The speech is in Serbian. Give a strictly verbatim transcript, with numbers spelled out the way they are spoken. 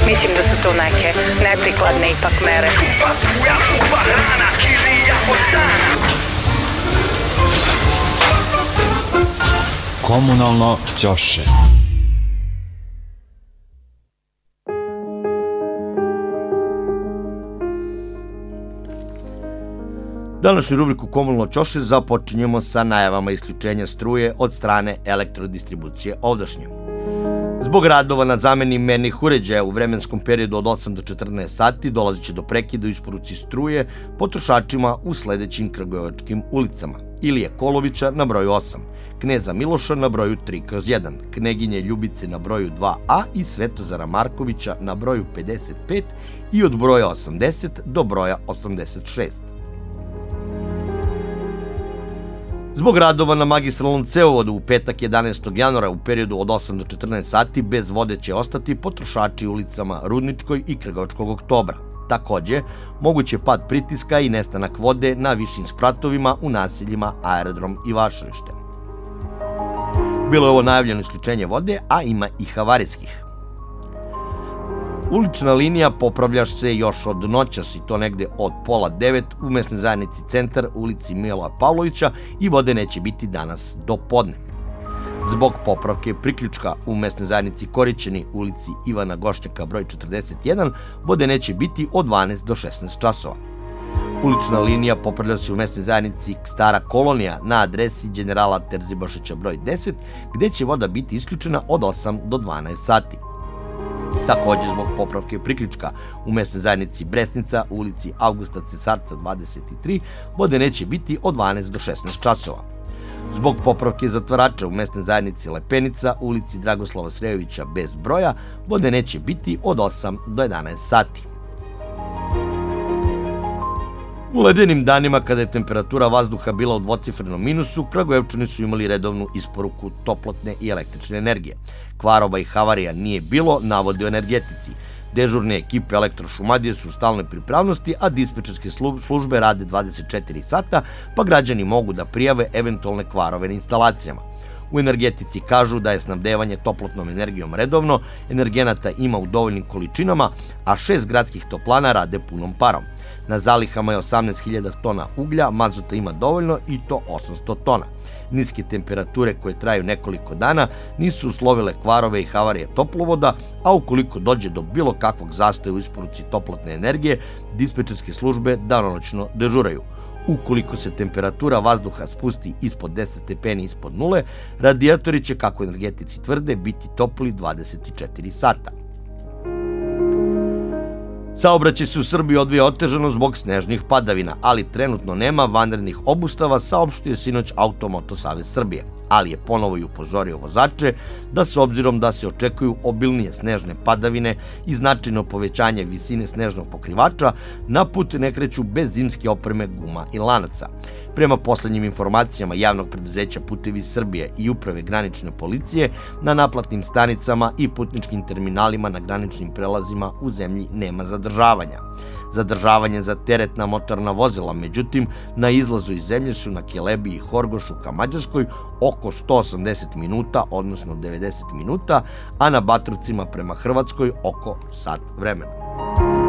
Mislim da su to neke neprikladne ipak mere. Komunalno ćoše. Današnju rubriku Komunalno ćoše započinjemo sa najavama isključenja struje od strane elektrodistribucije ovdašnje. Zbog radova na zameni mernih uređaja u vremenskom periodu od osam do četrnaest sati dolazit će do prekida u isporuci struje potrošačima u sledećim kragujevačkim ulicama: Ilije Kolovića na broju osam, Kneza Miloša na broju tri kroz jedan, Kneginje Ljubice na broju dva a i Svetozara Markovića na broju pedeset pet i od broja osamdeset do broja osamdeset šest. Zbog radova na magistralnom cevovodu u petak jedanaestog januara u periodu od osam do četrnaest sati bez vode će ostati potrošači ulicama Rudničkoj i Krgovačkog oktobra. Takođe, moguće pad pritiska i nestanak vode na višim spratovima u naseljima Aerodrom i Vašarište. Bilo je ovo najavljeno isključenje vode, a ima i havarijskih. Ulična linija popravlja se još od noćas i to negde od pola devet u mesnoj zajednici Centar, ulici Miloja Pavlovića, i vode neće biti danas do podne. Zbog popravke priključka u mesnoj zajednici Korićeni, ulici Ivana Gošnjaka broj četrdeset jedan, vode neće biti od dvanaest do šesnaest časova. Ulična linija popravlja se u mesnoj zajednici Stara Kolonija na adresi Generala Terzibašića broj deset, gde će voda biti isključena od osam do dvanaest sati. Takođe, zbog popravke priključka u mesnoj zajednici Bresnica, u ulici Augusta Cesarca dvadeset tri, vode neće biti od dvanaest do šesnaest časova. Zbog popravke zatvarača u mesnoj zajednici Lepenica, u ulici Dragoslava Srejovića bez broja, vode neće biti od osam do jedanaest sati. U ledenim danima, kada je temperatura vazduha bila u dvocifrenom minusu, Kragujevčani su imali redovnu isporuku toplotne i električne energije. Kvarova i havarija nije bilo, navode o energetici. Dežurne ekipe Elektrošumadije su u stalnoj pripravnosti, a dispečerske službe rade dvadeset četiri sata, pa građani mogu da prijave eventualne kvarove na instalacijama. U energetici kažu da je snabdevanje toplotnom energijom redovno, energenata ima u dovoljnim količinama, a šest gradskih toplana rade punom parom. Na zalihama je osamnaest hiljada tona uglja, mazuta ima dovoljno i to osamsto tona. Niske temperature koje traju nekoliko dana nisu uslovile kvarove i havarije toplovoda, a ukoliko dođe do bilo kakvog zastoja u isporuci toplotne energije, dispečerske službe danonoćno dežuraju. Ukoliko se temperatura vazduha spusti ispod deset stepeni ispod nule, radijatori će, kako energetici tvrde, biti topli dvadeset četiri sata. Saobraćaj se u Srbiji odvija otežano zbog snežnih padavina, ali trenutno nema vanrednih obustava, saopštio sinoć Automoto Savez Srbije, ali je ponovo i upozorio vozače da s obzirom da se očekuju obilnije snežne padavine i značajno povećanje visine snežnog pokrivača, na put ne kreću bez zimske opreme, guma i lanaca. Prema poslednjim informacijama Javnog preduzeća Putevi Srbije i Uprave granične policije, na naplatnim stanicama i putničkim terminalima na graničnim prelazima u zemlji nema zadržavanja. Zadržavanje za teretna motorna vozila, međutim, na izlazu iz zemlje su na Kelebi i Horgošu ka Mađarskoj oko sto osamdeset minuta, odnosno devedeset minuta, a na Batrovcima prema Hrvatskoj oko sat vremena.